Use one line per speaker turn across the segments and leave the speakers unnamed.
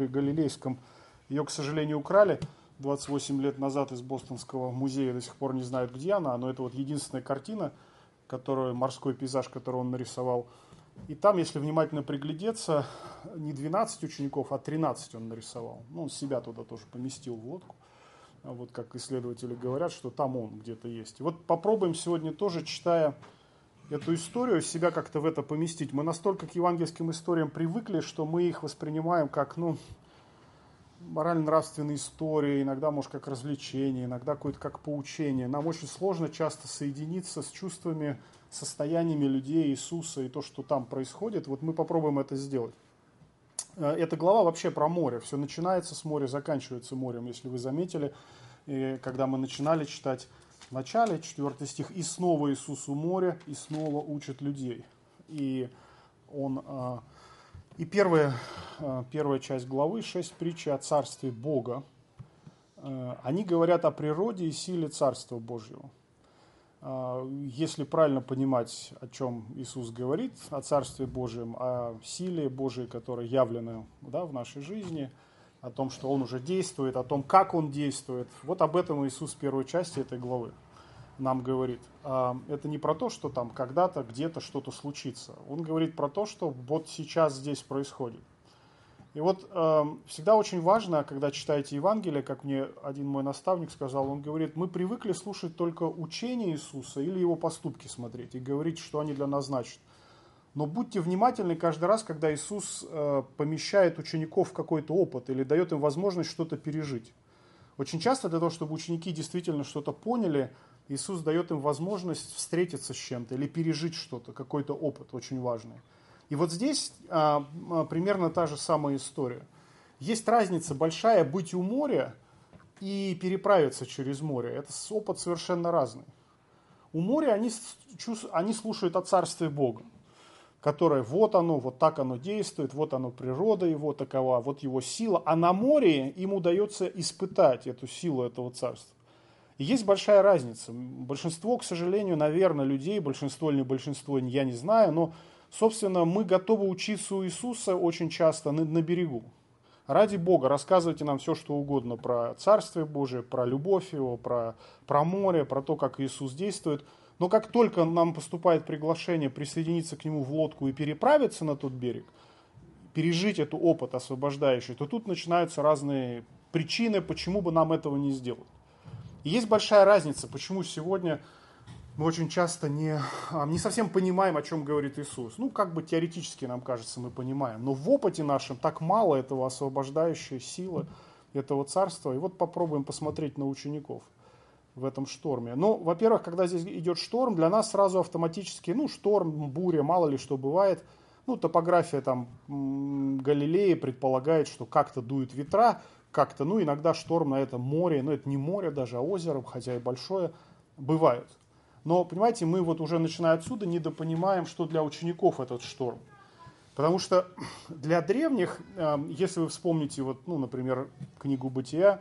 море Галилейском. Ее, к сожалению, украли 28 лет назад из Бостонского музея, до сих пор не знают, где она, но это вот единственная картина, морской пейзаж, который он нарисовал. И там, если внимательно приглядеться, не 12 учеников, а 13 он нарисовал. Ну, он себя туда тоже поместил в лодку. Вот как исследователи говорят, что там он где-то есть. И вот попробуем сегодня тоже, читая эту историю, себя как-то в это поместить. Мы настолько к евангельским историям привыкли, что мы их воспринимаем как, морально-нравственные истории, иногда, может, как развлечение, иногда какое-то как поучение. Нам очень сложно часто соединиться с чувствами, состояниями людей, Иисуса и то, что там происходит. Вот мы попробуем это сделать. Эта глава вообще про море. Все начинается с моря, заканчивается морем, если вы заметили. И когда мы начинали читать в начале, 4 стих, «И снова Иисус у моря, и снова учит людей». И первая часть главы, 6 притч о царстве Бога, они говорят о природе и силе царства Божьего. Если правильно понимать, о чем Иисус говорит, о Царстве Божьем, о силе Божией, которая явлена, в нашей жизни, о том, что Он уже действует, о том, как Он действует, вот об этом Иисус в первой части этой главы нам говорит. Это не про то, что там когда-то, где-то что-то случится. Он говорит про то, что вот сейчас здесь происходит. И вот всегда очень важно, когда читаете Евангелие, как мне один мой наставник сказал, он говорит, мы привыкли слушать только учение Иисуса или Его поступки смотреть и говорить, что они для нас значат. Но будьте внимательны каждый раз, когда Иисус помещает учеников в какой-то опыт или дает им возможность что-то пережить. Очень часто для того, чтобы ученики действительно что-то поняли, Иисус дает им возможность встретиться с чем-то или пережить что-то, какой-то опыт очень важный. И вот здесь примерно та же самая история. Есть разница большая быть у моря и переправиться через море. Это опыт совершенно разный. У моря они слушают о царстве Бога, которое вот оно, вот так оно действует, вот оно природа его такова, вот его сила. А на море им удается испытать эту силу этого царства. И есть большая разница. Большинство, к сожалению, наверное, людей, большинство или не большинство, я не знаю, но собственно, мы готовы учиться у Иисуса очень часто на берегу. Ради Бога, рассказывайте нам все, что угодно про Царствие Божие, про любовь Его, про море, про то, как Иисус действует. Но как только нам поступает приглашение присоединиться к Нему в лодку и переправиться на тот берег, пережить этот опыт освобождающий, то тут начинаются разные причины, почему бы нам этого не сделать. И есть большая разница, почему сегодня мы очень часто не совсем понимаем, о чем говорит Иисус. Теоретически, нам кажется, мы понимаем. Но в опыте нашем так мало этого освобождающей силы, этого царства. И вот попробуем посмотреть на учеников в этом шторме. Во-первых, когда здесь идет шторм, для нас сразу автоматически, шторм, буря, мало ли что бывает. Топография там Галилеи предполагает, что как-то дуют ветра, как-то, иногда шторм на этом море, это не море даже, а озеро, хотя и большое, бывают. Но, понимаете, мы вот уже начиная отсюда недопонимаем, что для учеников этот шторм. Потому что для древних, если вы вспомните, например, книгу «Бытия»,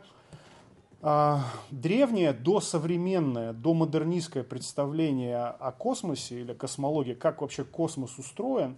древнее, досовременное, домодернистское представление о космосе или космологии, как вообще космос устроен,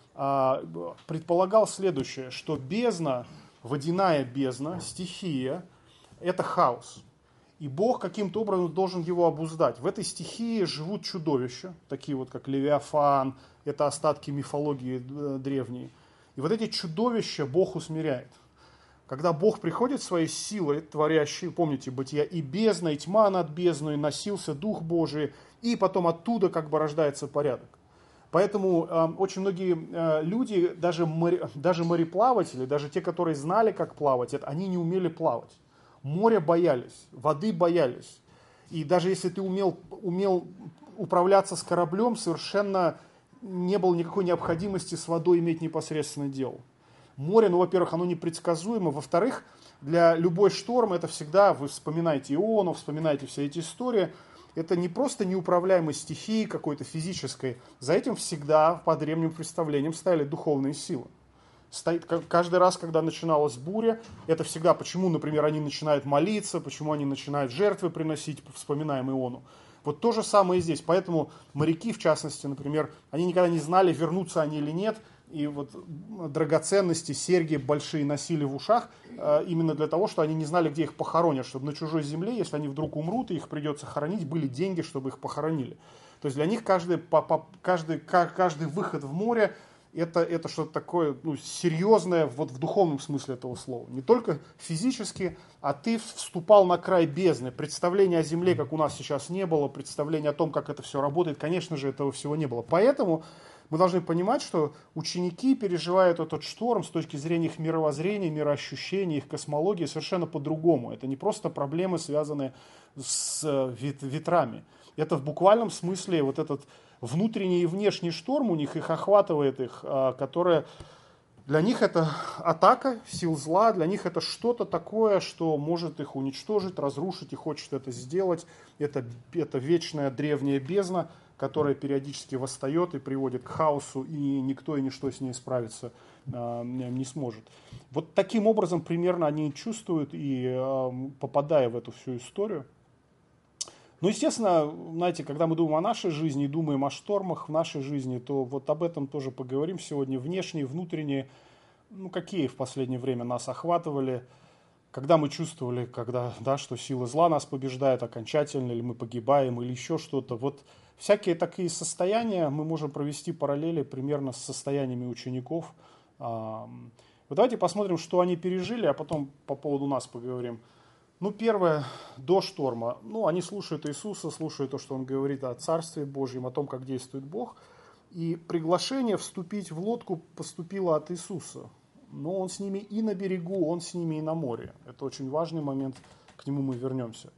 предполагал следующее, что бездна, водяная бездна, стихия, это хаос. И Бог каким-то образом должен его обуздать. В этой стихии живут чудовища, такие вот как Левиафан, это остатки мифологии древней. И вот эти чудовища Бог усмиряет. Когда Бог приходит своей силой, творящей, помните, Бытия, и бездна, и тьма над бездной, носился Дух Божий, и потом оттуда как бы рождается порядок. Поэтому очень многие люди, даже мореплаватели, даже те, которые знали, как плавать, они не умели плавать. Моря боялись, воды боялись. И даже если ты умел управляться с кораблем, совершенно не было никакой необходимости с водой иметь непосредственное дело. Море, во-первых, оно непредсказуемо. Во-вторых, для любой шторма это всегда, вы вспоминаете Иону, вспоминаете все эти истории, это не просто неуправляемость стихии какой-то физической. За этим всегда, по древним представлениям, стояли духовные силы. Каждый раз, когда начиналась буря, это всегда, почему, например, они начинают молиться, почему они начинают жертвы приносить, вспоминаем Иону. Вот то же самое и здесь. Поэтому моряки, в частности, например, они никогда не знали, вернутся они или нет. и вот драгоценности, серьги большие носили в ушах именно для того, что они не знали, где их похоронят, чтобы на чужой земле, если они вдруг умрут и их придется хоронить, были деньги, чтобы их похоронили. То есть для них каждый выход в море это что-то такое серьезное вот в духовном смысле этого слова. Не только физически, а ты вступал на край бездны. Представления о земле, как у нас сейчас, не было. Представления о том, как это все работает, конечно же, этого всего не было. Поэтому мы должны понимать, что ученики переживают этот шторм с точки зрения их мировоззрения, мироощущения, их космологии совершенно по-другому. Это не просто проблемы, связанные с ветрами. Это в буквальном смысле вот этот внутренний и внешний шторм у них, их охватывает их, которое для них это атака сил зла, для них это что-то такое, что может их уничтожить, разрушить и хочет это сделать. Это вечная древняя бездна, которая периодически восстает и приводит к хаосу, и никто и ничто с ней справиться не сможет. Вот таким образом примерно они чувствуют, и попадая в эту всю историю. Ну, естественно, знаете, когда мы думаем о нашей жизни и думаем о штормах в нашей жизни, то вот об этом тоже поговорим сегодня. Внешние, внутренние, какие в последнее время нас охватывали, когда мы чувствовали, что сила зла нас побеждает окончательно, или мы погибаем, или еще что-то. Вот всякие такие состояния мы можем провести параллели примерно с состояниями учеников. Вот давайте посмотрим, что они пережили, а потом по поводу нас поговорим. Первое, до шторма. Они слушают Иисуса, слушают то, что Он говорит о Царстве Божьем, о том, как действует Бог. И приглашение вступить в лодку поступило от Иисуса. Но Он с ними и на берегу, Он с ними и на море. Это очень важный момент, к нему мы вернемся.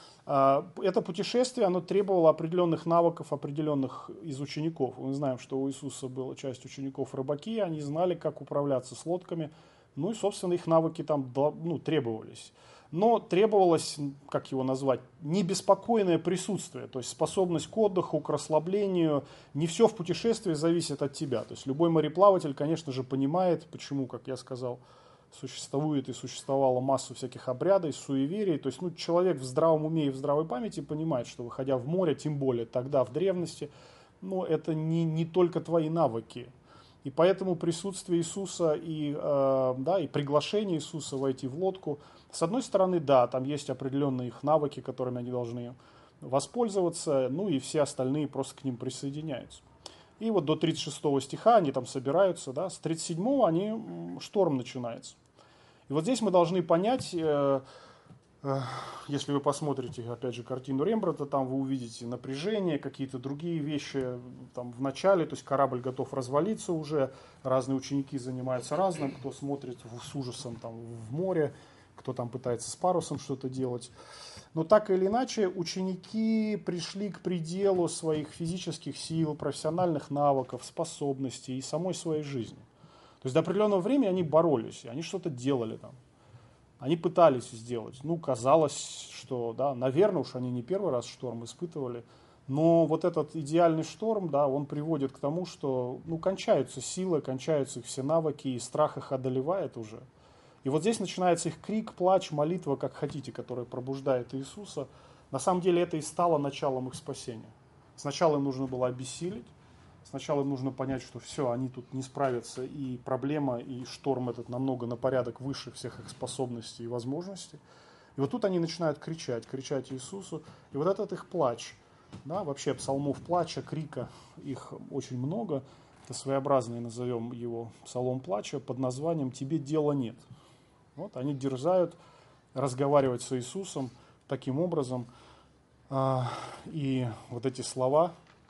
Это путешествие, оно требовало определенных навыков, определенных из учеников. Мы знаем, что у Иисуса была часть учеников рыбаки, они знали, как управляться с лодками. И, собственно, их навыки там требовались. Но требовалось, как его назвать, небеспокойное присутствие, то есть способность к отдыху, к расслаблению. Не все в путешествии зависит от тебя. То есть любой мореплаватель, конечно же, понимает, почему, как я сказал, существует и существовала масса всяких обрядов, суеверий. То есть человек в здравом уме и в здравой памяти понимает, что выходя в море, тем более тогда, в древности, это не только твои навыки. И поэтому присутствие Иисуса и приглашение Иисуса войти в лодку, с одной стороны, да, там есть определенные их навыки, которыми они должны воспользоваться, и все остальные просто к ним присоединяются. И вот до 36 стиха они там собираются, да, с 37 шторм начинается. И вот здесь мы должны понять, если вы посмотрите, опять же, картину Рембрандта, там вы увидите напряжение, какие-то другие вещи там в начале, то есть корабль готов развалиться уже, разные ученики занимаются разным, кто смотрит с ужасом там в море, кто там пытается с парусом что-то делать. Но так или иначе, ученики пришли к пределу своих физических сил, профессиональных навыков, способностей и самой своей жизни. То есть до определенного времени они боролись, они что-то делали там. Они пытались сделать. Казалось, что, да, наверное, уж они не первый раз шторм испытывали. Но вот этот идеальный шторм, да, он приводит к тому, что, кончаются силы, кончаются их все навыки, и страх их одолевает уже. И вот здесь начинается их крик, плач, молитва, как хотите, которая пробуждает Иисуса. На самом деле это и стало началом их спасения. Сначала им нужно было обессилить. Сначала им нужно понять, что все, они тут не справятся, и проблема, и шторм этот намного на порядок выше всех их способностей и возможностей. И вот тут они начинают кричать Иисусу, и вот этот их плач, да, вообще псалмов плача, крика, их очень много, это своеобразный, назовем его псалом плача, под названием «Тебе дела нет». Вот они дерзают разговаривать с Иисусом таким образом, и вот эти слова,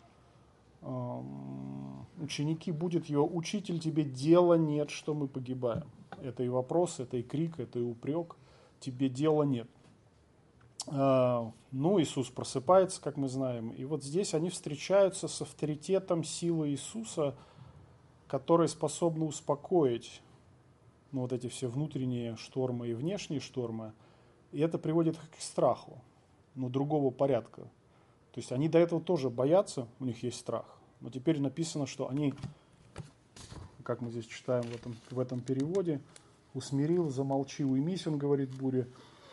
ученики, будет его учитель, тебе дела нет, что мы погибаем. Это и вопрос, это и крик, это и упрек, тебе дела нет. Иисус просыпается, как мы знаем, и вот здесь они встречаются с авторитетом силы Иисуса, который способен успокоить вот эти все внутренние штормы и внешние штормы, и это приводит их к страху, другого порядка. То есть они до этого тоже боятся, у них есть страх. Но теперь написано, что они, как мы здесь читаем в этом переводе, усмирил, замолчи, уймись, он говорит буре,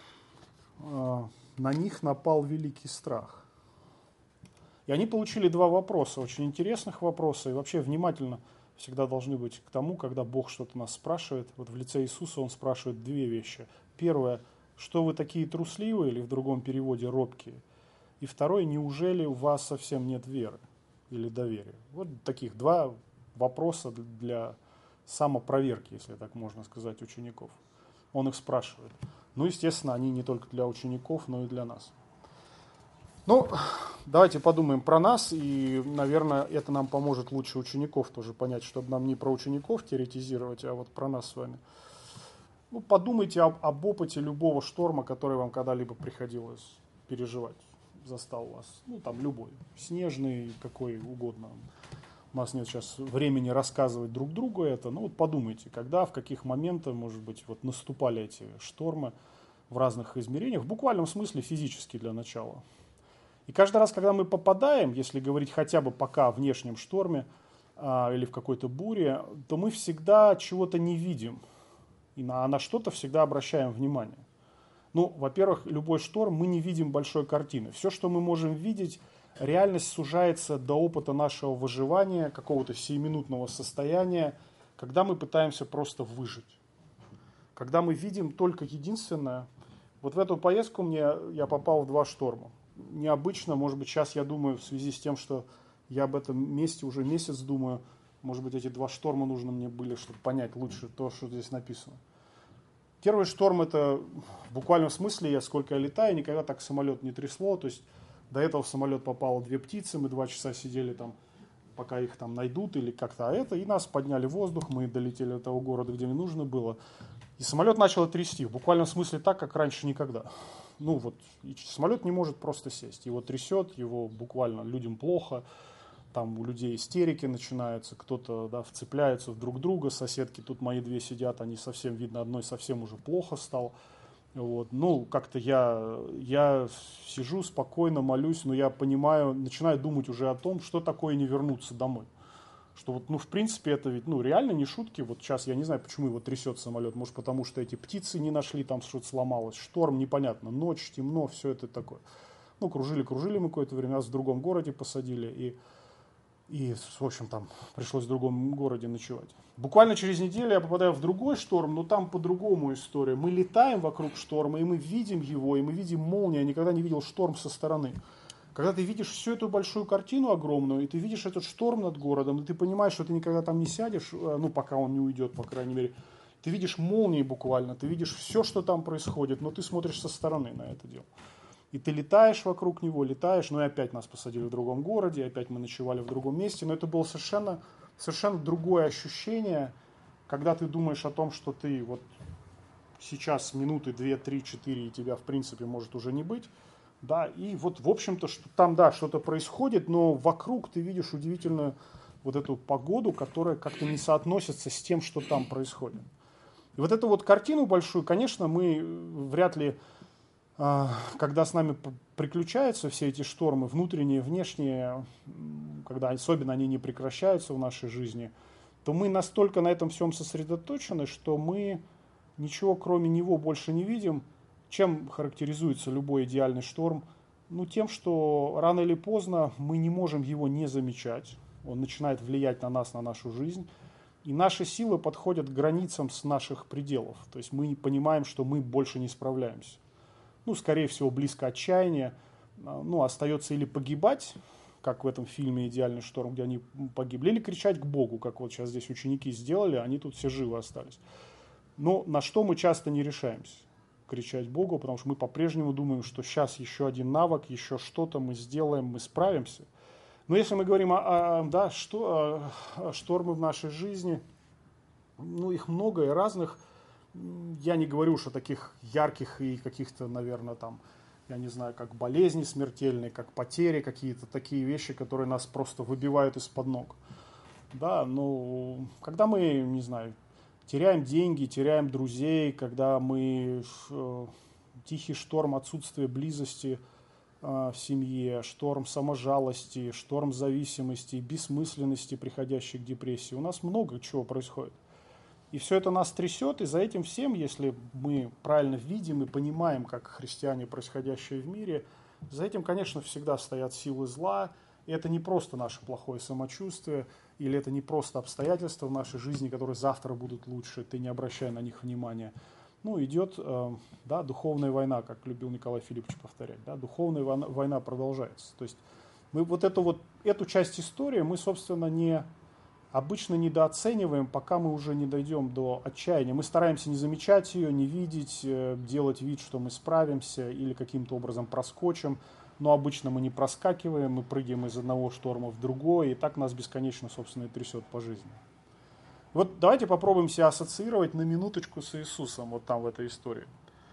на них напал великий страх. И они получили два вопроса, очень интересных вопроса, и вообще внимательно всегда должны быть к тому, когда Бог что-то нас спрашивает. Вот в лице Иисуса Он спрашивает две вещи. Первое, что вы такие трусливые, или в другом переводе робкие? И второе, неужели у вас совсем нет веры или доверия? Вот таких два вопроса для самопроверки, если так можно сказать, учеников. Он их спрашивает. Ну, естественно, они не только для учеников, но и для нас. Ну, давайте подумаем про нас, и, наверное, это нам поможет лучше учеников тоже понять, чтобы нам не про учеников теоретизировать, а вот про нас с вами. Ну, подумайте об опыте любого шторма, который вам когда-либо приходилось переживать, застал вас. Ну, там любой, снежный, какой угодно. У нас нет сейчас времени рассказывать друг другу это, но вот подумайте, когда, в каких моментах, может быть, вот наступали эти штормы в разных измерениях, в буквальном смысле физически для начала. И каждый раз, когда мы попадаем, если говорить хотя бы пока о внешнем шторме или в какой-то буре, то мы всегда чего-то не видим. И на что-то всегда обращаем внимание. Ну, во-первых, любой шторм, мы не видим большой картины. Все, что мы можем видеть, реальность сужается до опыта нашего выживания, какого-то сиюминутного состояния, когда мы пытаемся просто выжить. Когда мы видим только единственное. Вот в эту поездку я попал в два шторма. Необычно, может быть, сейчас я думаю, в связи с тем, что я об этом месте уже месяц думаю, может быть, эти два шторма нужны мне были, чтобы понять лучше то, что здесь написано. Первый шторм, это в буквальном смысле, сколько я летаю, никогда так самолет не трясло, то есть до этого в самолет попало две птицы, мы 2 часа сидели там, пока их там найдут или как-то и нас подняли в воздух, мы долетели до того города, где мне нужно было, и самолет начал трясти, в буквальном смысле так, как раньше никогда. Ну вот, самолет не может просто сесть, его трясет, его буквально людям плохо, там у людей истерики начинаются, кто-то вцепляется в друг друга, соседки, тут мои две сидят, они совсем, видно, одной совсем уже плохо стало. Вот. Ну, как-то я сижу спокойно, молюсь, но я понимаю, начинаю думать уже о том, что такое не вернуться домой. Что вот, в принципе, это ведь, реально не шутки. Вот сейчас я не знаю, почему его трясет самолет. Может, потому что эти птицы не нашли, там что-то сломалось, шторм, непонятно, ночь, темно, все это такое. Кружили мы какое-то время, нас в другом городе посадили, и, в общем, там пришлось в другом городе ночевать. Буквально через неделю я попадаю в другой шторм, но там по-другому история. Мы летаем вокруг шторма, и мы видим его, и мы видим молнии. Я никогда не видел шторм со стороны. Когда ты видишь всю эту большую картину огромную, и ты видишь этот шторм над городом, и ты понимаешь, что ты никогда там не сядешь, пока он не уйдет, по крайней мере. Ты видишь молнии буквально, ты видишь все, что там происходит, но ты смотришь со стороны на это дело. И ты летаешь вокруг него, и опять нас посадили в другом городе, опять мы ночевали в другом месте, но это было совершенно другое ощущение, когда ты думаешь о том, что ты вот сейчас минуты 2, 3, 4, и тебя в принципе может уже не быть, и вот в общем-то что там, что-то происходит, но вокруг ты видишь удивительную вот эту погоду, которая как-то не соотносится с тем, что там происходит. И вот эту вот картину большую, конечно, мы вряд ли, когда с нами приключаются все эти штормы, внутренние, внешние, когда особенно они не прекращаются в нашей жизни, то мы настолько на этом всем сосредоточены, что мы ничего кроме него больше не видим. Чем характеризуется любой идеальный шторм? Тем, что рано или поздно мы не можем его не замечать. Он начинает влиять на нас, на нашу жизнь. И наши силы подходят к границам с наших пределов. То есть мы понимаем, что мы больше не справляемся. Скорее всего, близко отчаяние. Остается или погибать, как в этом фильме «Идеальный шторм», где они погибли, или кричать к Богу, как вот сейчас здесь ученики сделали, они тут все живы остались. Но на что мы часто не решаемся кричать Богу, потому что мы по-прежнему думаем, что сейчас еще один навык, еще что-то мы сделаем, мы справимся. Но если мы говорим о штормы в нашей жизни, их много и разных. Я не говорю уж о таких ярких и каких-то, наверное, там, я не знаю, как болезни смертельные, как потери, какие-то такие вещи, которые нас просто выбивают из-под ног. Когда мы, не знаю, теряем деньги, теряем друзей, когда мы тихий шторм отсутствия близости в семье, шторм саможалости, шторм зависимости, бессмысленности, приходящей к депрессии. У нас много чего происходит. И все это нас трясет, и за этим всем, если мы правильно видим и понимаем, как христиане, происходящее в мире, за этим, конечно, всегда стоят силы зла. И это не просто наше плохое самочувствие, или это не просто обстоятельства в нашей жизни, которые завтра будут лучше, ты не обращай на них внимания. Ну, идет да, духовная война, как любил Николай Филиппович повторять. Да, духовная война продолжается. То есть мы эту часть истории мы, собственно, обычно недооцениваем, пока мы уже не дойдем до отчаяния. Мы стараемся не замечать ее, не видеть, делать вид, что мы справимся или каким-то образом проскочим. Но обычно мы не проскакиваем, мы прыгаем из одного шторма в другой, и так нас бесконечно, собственно, и трясет по жизни. Вот давайте попробуем себя ассоциировать на минуточку с Иисусом, вот там в этой истории.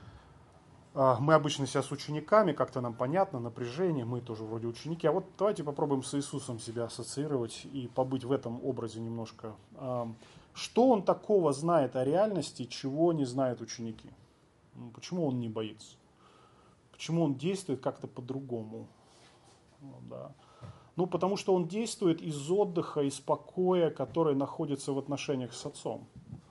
Мы обычно себя с учениками, как-то нам понятно, напряжение, мы тоже вроде ученики. А вот давайте попробуем с Иисусом себя ассоциировать и побыть в этом образе немножко. Что он такого знает о реальности, чего не знают ученики? Почему он не боится? Почему он действует как-то по-другому? Да. Ну, потому что он действует из отдыха, из покоя, который находится в отношениях с Отцом.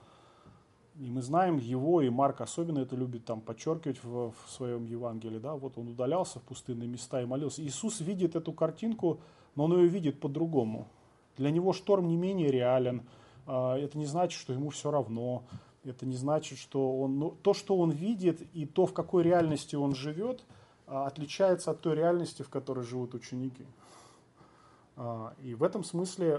И мы знаем его, и Марк особенно это любит там подчеркивать в своем Евангелии. Да? Вот он удалялся в пустынные места и молился. Иисус видит эту картинку, но он ее видит по-другому. Для него шторм не менее реален. Это не значит, что ему все равно. Это не значит, что он... Ну, то, что он видит, и то, в какой реальности он живет, отличается от той реальности, в которой живут ученики. И в этом смысле,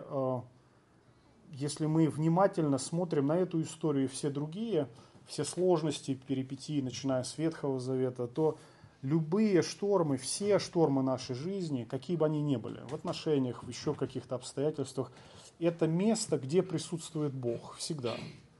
если мы внимательно смотрим на эту историю и все другие, все сложности, перипетии, начиная с Ветхого Завета, то любые штормы, все штормы нашей жизни, какие бы они ни были, в отношениях, в еще каких-то обстоятельствах, это место, где присутствует Бог всегда.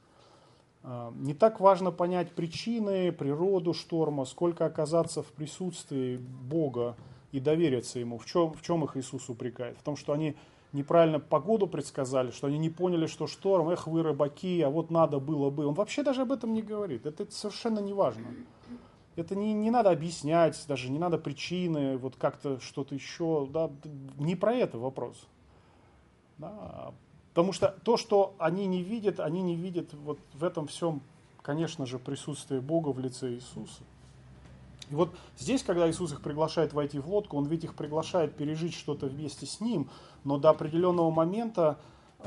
Не так важно понять причины, природу шторма, сколько оказаться в присутствии Бога и довериться Ему. В чем их Иисус упрекает? В том, что они неправильно погоду предсказали, что они не поняли, что шторм, вы рыбаки, а вот надо было бы. Он вообще даже об этом не говорит. Это совершенно не важно. Это не надо объяснять, даже не надо причины, вот как-то что-то еще. Да, не про это вопрос. Да. Потому что то, что они не видят вот в этом всем, конечно же, присутствие Бога в лице Иисуса. И вот здесь, когда Иисус их приглашает войти в лодку, Он ведь их приглашает пережить что-то вместе с Ним, но до определенного момента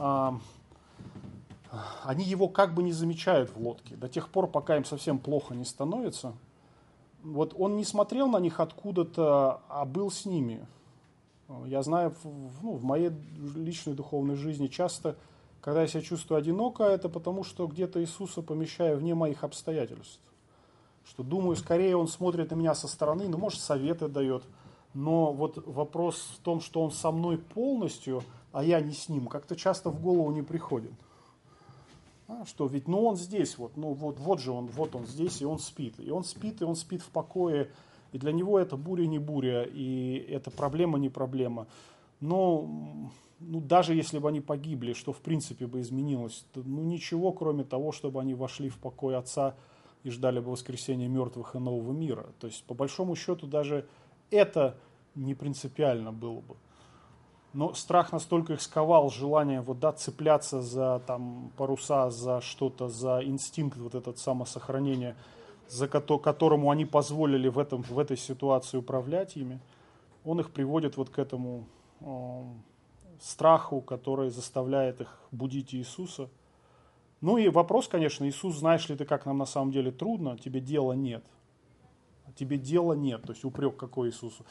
они Его как бы не замечают в лодке, до тех пор, пока им совсем плохо не становится. Вот Он не смотрел на них откуда-то, а был с ними. Я знаю, в моей личной духовной жизни часто, когда я себя чувствую одиноко, это потому, что где-то Иисуса помещаю вне моих обстоятельств. Что думаю, скорее Он смотрит на меня со стороны, ну, может, советы дает. Но вот вопрос в том, что Он со мной полностью, а я не с Ним, как-то часто в голову не приходит. Что ведь, Он здесь, вот же Он, вот Он здесь, и Он спит. И Он спит в покое. И для него это буря не буря, и это проблема не проблема. Но даже если бы они погибли, что в принципе бы изменилось, то, ничего, кроме того, чтобы они вошли в покой Отца и ждали бы воскресения мертвых и нового мира. То есть, по большому счету, даже это не принципиально было бы. Но страх настолько их сковал, желание цепляться за паруса, за что-то, за инстинкт этот самосохранения, которому они позволили в этой ситуации управлять ими, он их приводит к этому страху, который заставляет их будить Иисуса. Ну и вопрос, конечно, Иисус, знаешь ли ты, как нам на самом деле трудно, тебе дела нет. Тебе дела нет, то есть упрек какой Иисусу.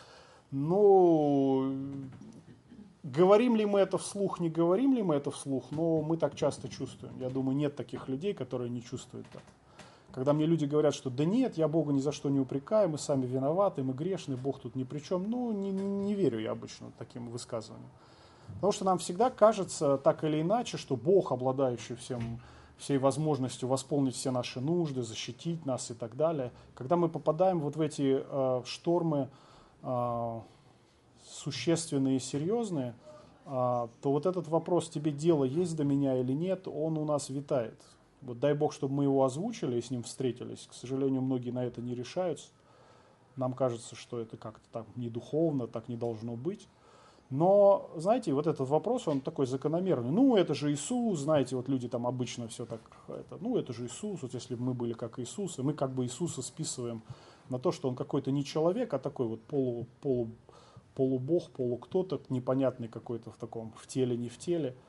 Говорим ли мы это вслух, не говорим ли мы это вслух, но мы так часто чувствуем. Я думаю, нет таких людей, которые не чувствуют так. Когда мне люди говорят, что да нет, я Бога ни за что не упрекаю, мы сами виноваты, мы грешны, Бог тут ни при чем, не верю я обычно таким высказываниям. Потому что нам всегда кажется, так или иначе, что Бог, обладающий всей возможностью восполнить все наши нужды, защитить нас и так далее, когда мы попадаем в эти штормы существенные и серьезные, то этот вопрос, тебе дело есть до меня или нет, он у нас витает. Дай Бог, чтобы мы его озвучили и с ним встретились. К сожалению, многие на это не решаются. Нам кажется, что это как-то так не духовно, так не должно быть. Но, знаете, этот вопрос, он такой закономерный. Это же Иисус, знаете, люди там обычно все так, это же Иисус, если бы мы были как Иисус, и мы как бы Иисуса списываем на то, что он какой-то не человек, а такой полубог, полукто-то, непонятный какой-то в теле, не в теле.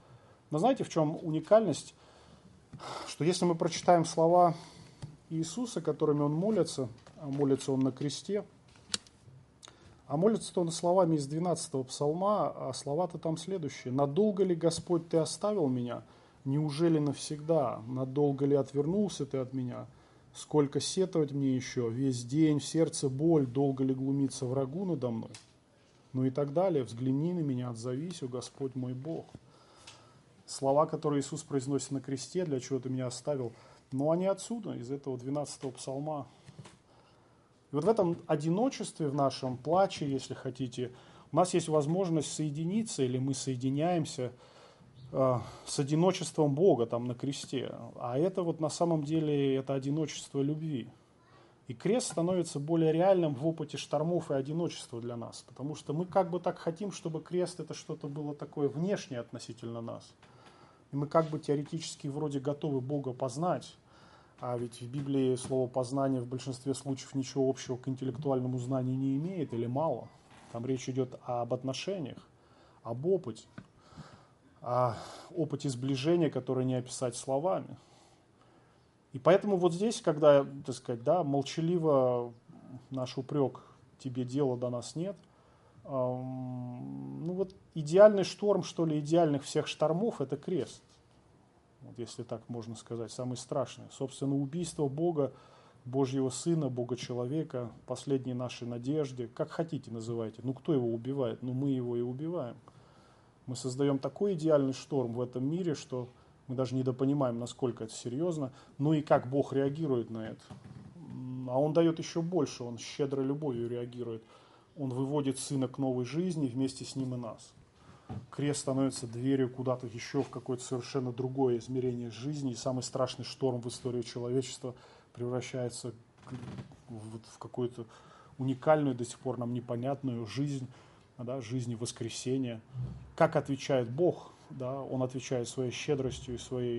Но знаете, в чем уникальность? Что если мы прочитаем слова Иисуса, которыми Он молится, а молится Он на кресте, а молится-то Он словами из 12-го псалма, а слова-то там следующие. «Надолго ли, Господь, Ты оставил меня? Неужели навсегда? Надолго ли отвернулся Ты от меня? Сколько сетовать мне еще? Весь день в сердце боль, долго ли глумиться врагу надо мной?» Ну и так далее. «Взгляни на меня, отзовись, о Господь мой Бог». Слова, которые Иисус произносит на кресте, «Для чего Ты меня оставил?» Но они отсюда, из этого 12-го псалма. И вот в этом одиночестве, в нашем плаче, если хотите, у нас есть возможность соединиться, или мы соединяемся с одиночеством Бога там на кресте. А это вот на самом деле это одиночество любви. И крест становится более реальным в опыте штормов и одиночества для нас. Потому что мы как бы так хотим, чтобы крест это что-то было такое внешнее относительно нас. И мы как бы теоретически вроде готовы Бога познать. А ведь в Библии слово «познание» в большинстве случаев ничего общего к интеллектуальному знанию не имеет или мало. Там речь идет об отношениях, об опыте, о опыте сближения, которое не описать словами. И поэтому вот здесь, когда, так сказать, да, молчаливо наш упрек «тебе дела до нас нет», ну вот идеальный шторм, что ли, идеальных всех штормов – это крест. Вот если так можно сказать, самый страшный. Собственно, убийство Бога, Божьего Сына, Бога-человека, последней нашей надежды, как хотите называйте. Ну, кто его убивает? Ну, мы его и убиваем. Мы создаем такой идеальный шторм в этом мире, что мы даже недопонимаем, насколько это серьезно. Ну и как Бог реагирует на это. А Он дает еще больше, Он щедрой любовью реагирует. Он выводит Сына к новой жизни, вместе с Ним и нас. Крест становится дверью куда-то еще в какое-то совершенно другое измерение жизни, и самый страшный шторм в истории человечества превращается в какую-то уникальную, до сих пор нам непонятную жизнь, да, жизнь воскресения. Как отвечает Бог? Да, Он отвечает своей щедростью и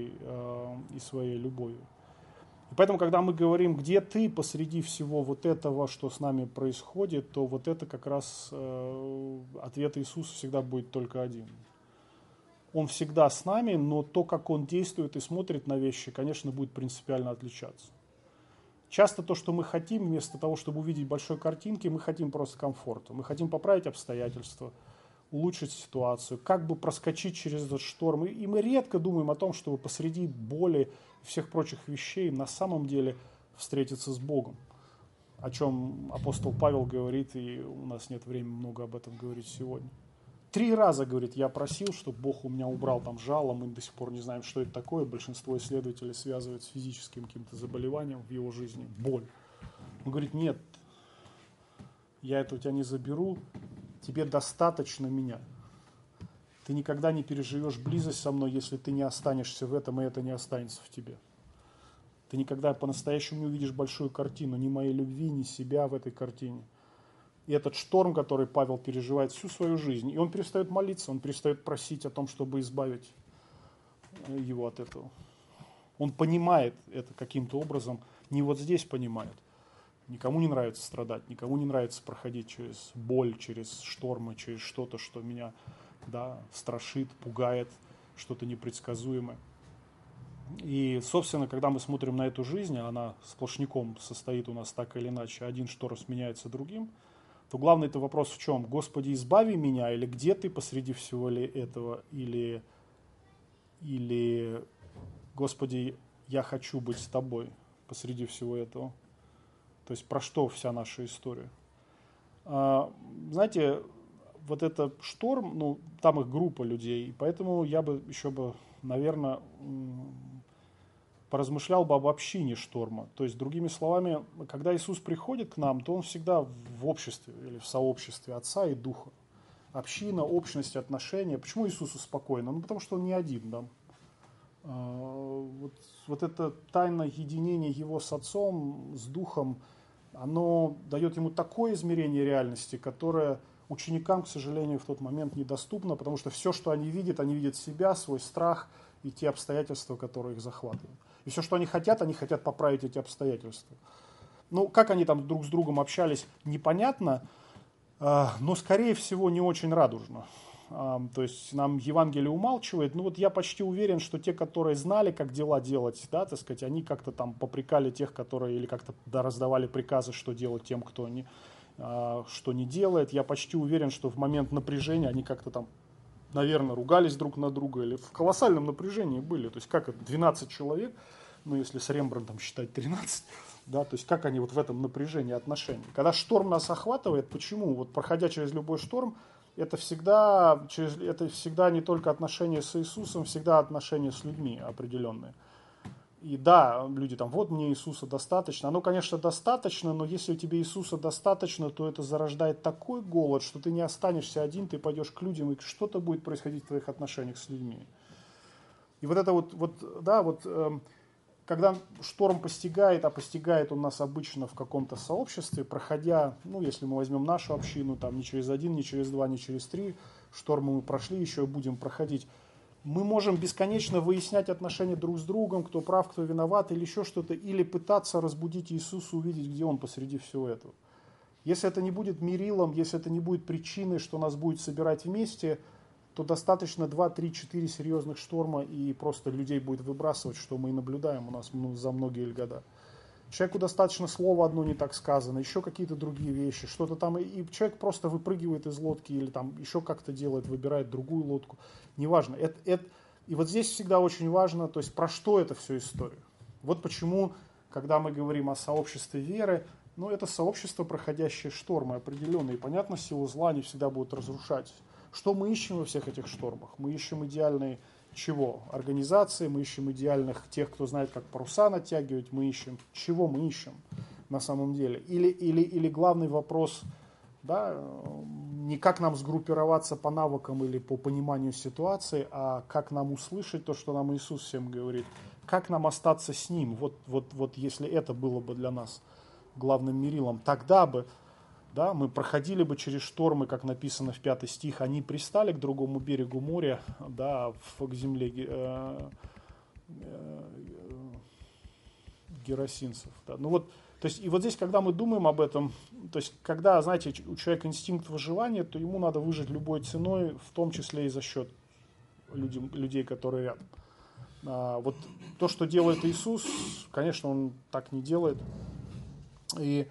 своей любовью. И поэтому, когда мы говорим, где ты посреди всего вот этого, что с нами происходит, то вот это как раз ответ Иисуса всегда будет только один. Он всегда с нами, но то, как Он действует и смотрит на вещи, конечно, будет принципиально отличаться. Часто то, что мы хотим, вместо того, чтобы увидеть большой картинки, мы хотим просто комфорта. Мы хотим поправить обстоятельства, улучшить ситуацию, как бы проскочить через этот шторм. И мы редко думаем о том, чтобы посреди боли и всех прочих вещей на самом деле встретиться с Богом. О чем апостол Павел говорит, и у нас нет времени много об этом говорить сегодня. 3 раза, говорит, я просил, чтобы Бог у меня убрал там жало, мы до сих пор не знаем, что это такое. Большинство исследователей связывают с физическим каким-то заболеванием в его жизни, боль. Он говорит, нет, я это у тебя не заберу, тебе достаточно меня. Ты никогда не переживешь близость со мной, если ты не останешься в этом, и это не останется в тебе. Ты никогда по-настоящему не увидишь большую картину, ни моей любви, ни себя в этой картине. И этот шторм, который Павел переживает всю свою жизнь, и он перестает молиться, он перестает просить о том, чтобы избавить его от этого. Он понимает это каким-то образом, не вот здесь понимает. Никому не нравится страдать, никому не нравится проходить через боль, через штормы, через что-то, что меня, да, страшит, пугает, что-то непредсказуемое. И, собственно, когда мы смотрим на эту жизнь, а она сплошняком состоит у нас так или иначе, один шторм сменяется другим, то главный это вопрос в чем? Господи, избави меня, или где ты посреди всего этого, или Господи, я хочу быть с тобой посреди всего этого. То есть про что вся наша история? Знаете, вот этот шторм, ну, там их группа людей, и поэтому я бы еще наверное, поразмышлял бы об общине шторма. То есть, другими словами, когда Иисус приходит к нам, то Он всегда в обществе или в сообществе Отца и Духа. Община, общность, отношения. Почему Иисусу спокойно? Ну, потому что Он не один, да. Вот это тайное единение Его с Отцом, с Духом, оно дает Ему такое измерение реальности, которое ученикам, к сожалению, в тот момент недоступно, потому что все, что они видят себя, свой страх и те обстоятельства, которые их захватывают. И все, что они хотят поправить эти обстоятельства. Ну, как они там друг с другом общались, непонятно, но, скорее всего, не очень радужно. то есть нам Евангелие умалчивает. Ну вот я почти уверен, что те, которые знали, как дела делать, да, так сказать, они как-то там попрекали тех, которые, или как-то раздавали приказы, что делать тем, кто что не делает. Я почти уверен, что в момент напряжения они как-то там, наверное, ругались друг на друга или в колоссальном напряжении были. То есть как это, 12 человек, ну если с Рембрандтом считать 13, да, то есть как они вот в этом напряжении отношений. Когда шторм нас охватывает, почему? Вот проходя через любой шторм, это всегда не только отношения с Иисусом, всегда отношения с людьми определенные. И да, люди там, вот мне Иисуса достаточно. Оно, конечно, достаточно, но если у тебя Иисуса достаточно, то это зарождает такой голод, что ты не останешься один, ты пойдешь к людям, и что-то будет происходить в твоих отношениях с людьми. И вот это когда шторм постигает, а постигает он нас обычно в каком-то сообществе, проходя, ну, если мы возьмем нашу общину, там, не через 1, не через 2, не через 3, штормы мы прошли, еще будем проходить, мы можем бесконечно выяснять отношения друг с другом, кто прав, кто виноват, или еще что-то, или пытаться разбудить Иисуса, увидеть, где Он посреди всего этого. Если это не будет мерилом, если это не будет причиной, что нас будет собирать вместе, то достаточно 2, 3, 4 серьезных шторма, и просто людей будет выбрасывать, что мы и наблюдаем у нас за многие года. Человеку достаточно слова одно не так сказано, еще какие-то другие вещи, что-то там, и человек просто выпрыгивает из лодки или там еще как-то делает, выбирает другую лодку, неважно. И вот здесь всегда очень важно, то есть про что это все история. Вот почему, когда мы говорим о сообществе веры, ну это сообщество, проходящее штормы определенные, и понятно, силу зла не всегда будут разрушать. Что мы ищем во всех этих штормах? Мы ищем идеальные чего? Организации, мы ищем идеальных тех, кто знает, как паруса натягивать, мы ищем. Чего мы ищем на самом деле? Или главный вопрос, да, не как нам сгруппироваться по навыкам или по пониманию ситуации, а как нам услышать то, что нам Иисус всем говорит, как нам остаться с Ним. Вот если это было бы для нас главным мерилом, тогда бы, да, мы проходили бы через штормы, как написано в 5 стих, они пристали к другому берегу моря, да, к земле герасинцев. Да. Ну вот, то есть, и вот здесь, когда мы думаем об этом, то есть, когда, знаете, у человека инстинкт выживания, то ему надо выжить любой ценой, в том числе и за счет людей, которые рядом. Вот то, что делает Иисус, конечно, Он так не делает. И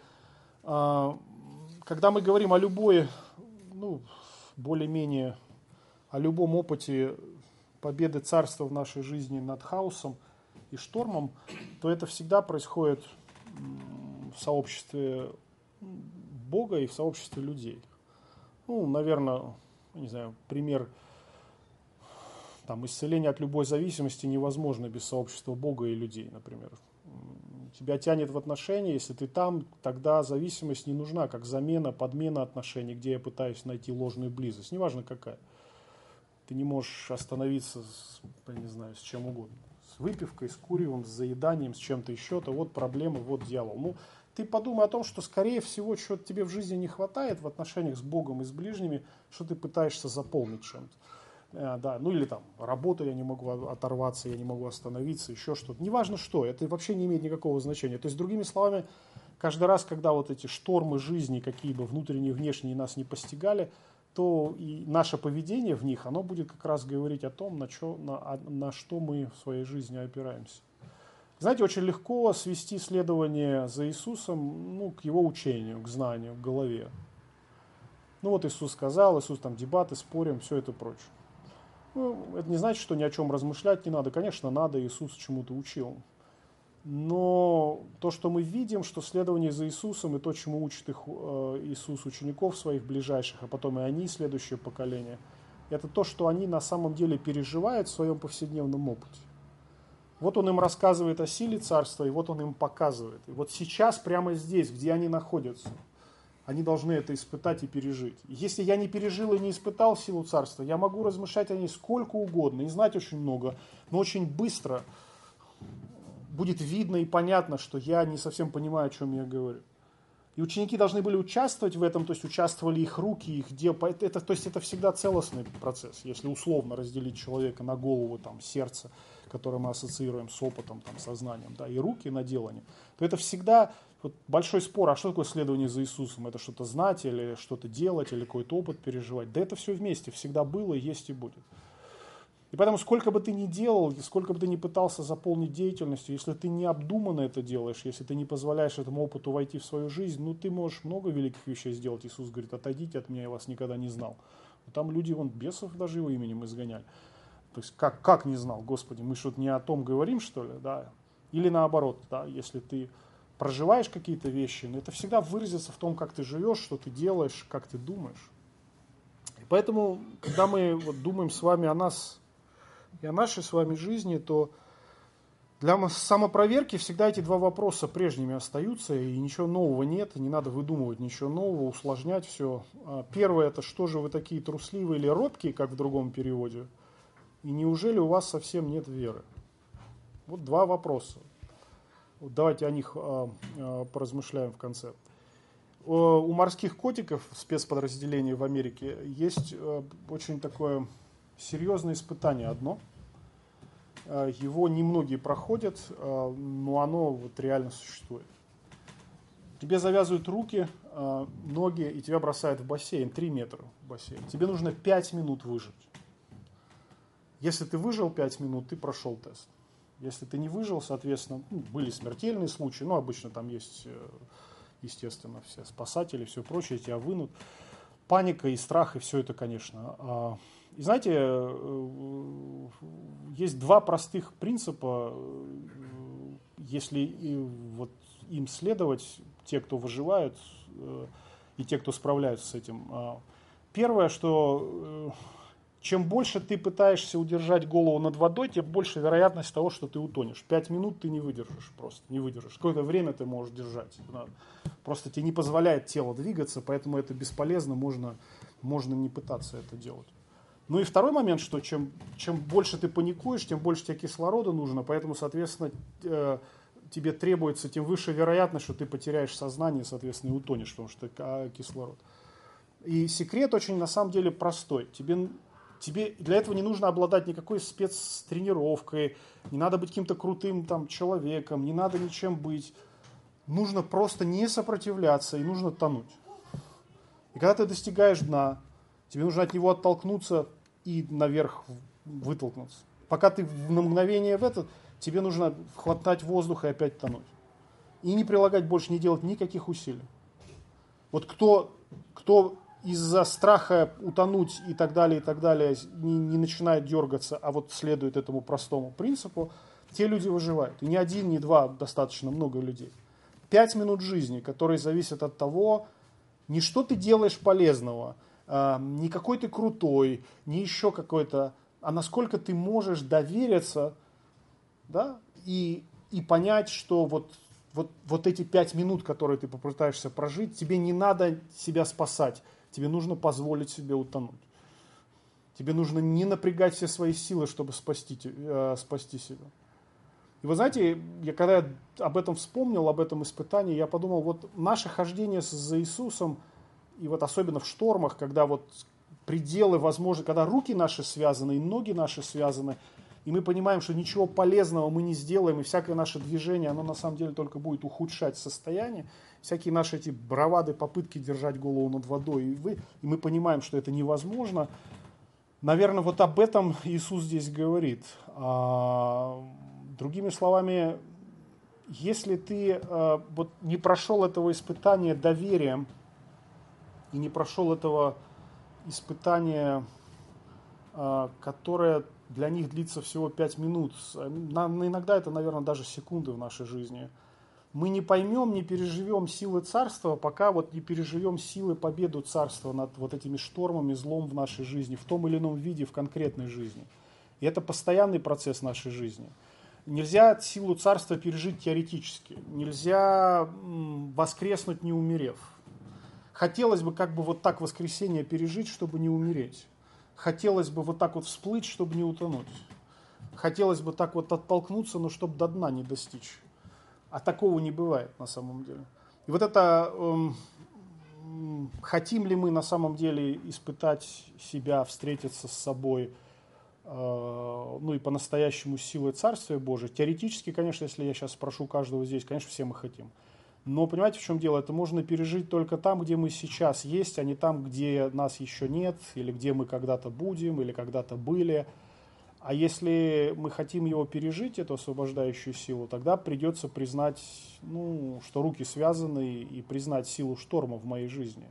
когда мы говорим о любой, ну, более-менее, о любом опыте победы царства в нашей жизни над хаосом и штормом, то это всегда происходит в сообществе Бога и в сообществе людей. Ну, наверное, не знаю, пример, там, исцеление от любой зависимости невозможно без сообщества Бога и людей, например. Тебя тянет в отношения, если ты там, тогда зависимость не нужна, как замена, подмена отношений, где я пытаюсь найти ложную близость, неважно какая. Ты не можешь остановиться, не знаю, с чем угодно. С выпивкой, с куревом, с заеданием, с чем-то еще, то вот проблемы, вот дьявол. Ну, ты подумай о том, что, скорее всего, чего-то тебе в жизни не хватает в отношениях с Богом и с ближними, что ты пытаешься заполнить чем-то. Да, ну или там работа, я не могу оторваться, я не могу остановиться, еще что-то. Неважно что, это вообще не имеет никакого значения. То есть, другими словами, каждый раз, когда вот эти штормы жизни, какие бы внутренние, внешние, нас не постигали, то и наше поведение в них, оно будет как раз говорить о том, на что мы в своей жизни опираемся. Знаете, очень легко свести следование за Иисусом, ну, к Его учению, к знанию, к голове. Ну вот Иисус сказал, Иисус там дебаты, спорим, все это прочее. Ну, это не значит, что ни о чем размышлять не надо. Конечно, надо, Иисус чему-то учил. Но то, что мы видим, что следование за Иисусом и то, чему учит их Иисус учеников своих ближайших, а потом и они, следующее поколение, это то, что они на самом деле переживают в своем повседневном опыте. Вот Он им рассказывает о силе царства, и вот Он им показывает. И вот сейчас, прямо здесь, где они находятся, они должны это испытать и пережить. Если я не пережил и не испытал силу царства, я могу размышлять о ней сколько угодно и знать очень много, но очень быстро будет видно и понятно, что я не совсем понимаю, о чем я говорю. И ученики должны были участвовать в этом, то есть участвовали их руки, их дела. То есть это всегда целостный процесс. Если условно разделить человека на голову, там, сердце, которое мы ассоциируем с опытом, там, сознанием, да, и руки на делание, то это всегда Вот большой спор, а что такое следование за Иисусом? Это что-то знать или что-то делать, или какой-то опыт переживать? Да это все вместе, всегда было, есть и будет. И поэтому сколько бы ты ни делал, сколько бы ты ни пытался заполнить деятельностью, если ты необдуманно это делаешь, если ты не позволяешь этому опыту войти в свою жизнь, ну ты можешь много великих вещей сделать. Иисус говорит, отойдите от меня, я вас никогда не знал. Но там люди, вон, бесов даже его именем изгоняли. То есть как не знал, Господи, мы что-то не о том говорим, что ли, да? Или наоборот, да, если ты проживаешь какие-то вещи, но это всегда выразится в том, как ты живешь, что ты делаешь, как ты думаешь. И поэтому, когда мы вот думаем с вами о нас и о нашей с вами жизни, то для самопроверки всегда эти два вопроса прежними остаются, и ничего нового нет, и не надо выдумывать ничего нового, усложнять все. Первое, это что же вы такие трусливые или робкие, как в другом переводе, и неужели у вас совсем нет веры? Вот два вопроса. Вот давайте о них поразмышляем в конце. У морских котиков, спецподразделений в Америке, есть очень такое серьезное испытание одно. Его немногие проходят, но оно вот реально существует. Тебе завязывают руки, ноги, и тебя бросают в бассейн, 3 метра в бассейн. Тебе нужно 5 минут выжить. Если ты выжил 5 минут, ты прошел тест. Если ты не выжил, соответственно, были смертельные случаи, но обычно там есть, естественно, все спасатели, все прочее, тебя вынут. Паника и страх, и все это, конечно. И знаете, есть два простых принципа, если вот им следовать, те, кто выживают, и те, кто справляются с этим. Первое, что чем больше ты пытаешься удержать голову над водой, тем больше вероятность того, что ты утонешь. 5 минут ты не выдержишь просто, не выдержишь. Какое-то время ты можешь держать. Просто тебе не позволяет тело двигаться, поэтому это бесполезно, можно не пытаться это делать. Ну и второй момент, что чем больше ты паникуешь, тем больше тебе кислорода нужно, поэтому, соответственно, тебе требуется, тем выше вероятность, что ты потеряешь сознание, соответственно, и утонешь, потому что кислород. И секрет очень, на самом деле, простой. Тебе для этого не нужно обладать никакой спецтренировкой, не надо быть каким-то крутым там человеком, не надо ничем быть. Нужно просто не сопротивляться и нужно тонуть. И когда ты достигаешь дна, тебе нужно от него оттолкнуться и наверх вытолкнуться. Пока ты на мгновение тебе нужно хватать воздух и опять тонуть. И не прилагать больше, не делать никаких усилий. Вот кто из-за страха утонуть и так далее, не начинает дергаться, а вот следует этому простому принципу, те люди выживают. И ни один, ни два, достаточно много людей. 5 минут жизни, которые зависят от того, не что ты делаешь полезного, не какой ты крутой, не еще какой-то, а насколько ты можешь довериться, да, и понять, что вот эти 5 минут, которые ты попытаешься прожить, тебе не надо себя спасать, тебе нужно позволить себе утонуть. Тебе нужно не напрягать все свои силы, чтобы спасти себя. И вы знаете, когда я об этом вспомнил, об этом испытании, я подумал, вот наше хождение за Иисусом, и вот особенно в штормах, когда вот пределы возможны, когда руки наши связаны и ноги наши связаны, и мы понимаем, что ничего полезного мы не сделаем, и всякое наше движение, оно на самом деле только будет ухудшать состояние, всякие наши эти бравады, попытки держать голову над водой, и мы понимаем, что это невозможно. Наверное, вот об этом Иисус здесь говорит. Другими словами, если ты вот не прошел этого испытания доверием и не прошел этого испытания, которое для них длится всего 5 минут, иногда это, наверное, даже секунды в нашей жизни, мы не поймем, не переживем силы царства, пока вот не переживем силы победу царства над вот этими штормами, злом в нашей жизни, в том или ином виде, в конкретной жизни. И это постоянный процесс нашей жизни. Нельзя силу царства пережить теоретически. Нельзя воскреснуть, не умерев. Хотелось бы как бы вот так воскресение пережить, чтобы не умереть. Хотелось бы вот так вот всплыть, чтобы не утонуть. Хотелось бы так вот оттолкнуться, но чтобы до дна не достичь. А такого не бывает на самом деле. И вот это, хотим ли мы на самом деле испытать себя, встретиться с собой, ну и по-настоящему силой Царствия Божия. Теоретически, конечно, если я сейчас спрошу каждого здесь, конечно, все мы хотим. Но понимаете, в чем дело? Это можно пережить только там, где мы сейчас есть, а не там, где нас еще нет, или где мы когда-то будем, или когда-то были. А если мы хотим его пережить, эту освобождающую силу, тогда придется признать, что руки связаны, и признать силу шторма в моей жизни.